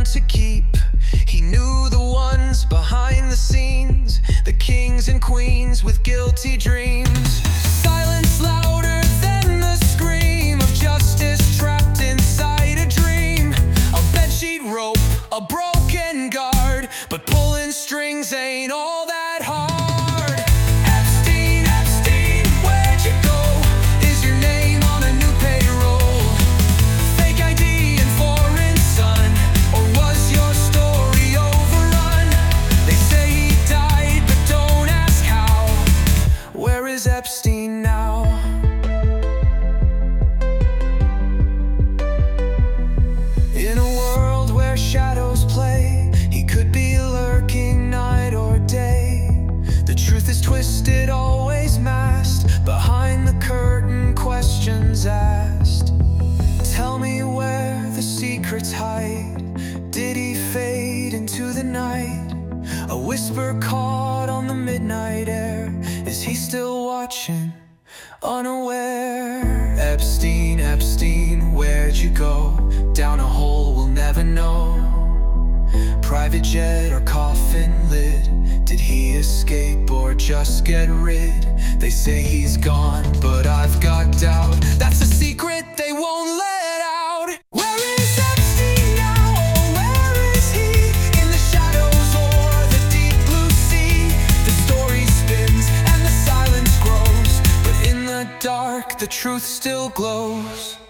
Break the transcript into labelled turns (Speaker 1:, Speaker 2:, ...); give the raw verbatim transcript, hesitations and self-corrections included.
Speaker 1: to keep. He knew the ones behind the scenes, the kings and queens with guilty dreams. Silence louder than the scream of justice trapped inside a dream. A bedsheet rope, a broken guard, but pulling strings ain't all that hard. Epstein, Epstein, where'd you go? Is your name on a new payroll? Fake I D and foreign son, or was your story overrun? They say he died, but don't ask how. Where is Epstein now? In a world where shadows play, he could be lurking night or day. The truth is twisted, always masked. Behind the curtain, questions asked. Tell me where the secrets hide. Did he fade into the night? A whisper caught on the midnight air. Is he still watching, unaware? Epstein, Epstein, where'd you go? Down a hole we'll never know. Private jet or coffin lid? Did he escape or just get rid? They say he's gone, but I've got doubt. That's a secret they won't let out. Where is Epstein now? Oh, where is he? In the shadows or the deep blue sea? The story spins and the silence grows, but in the dark the truth still glows.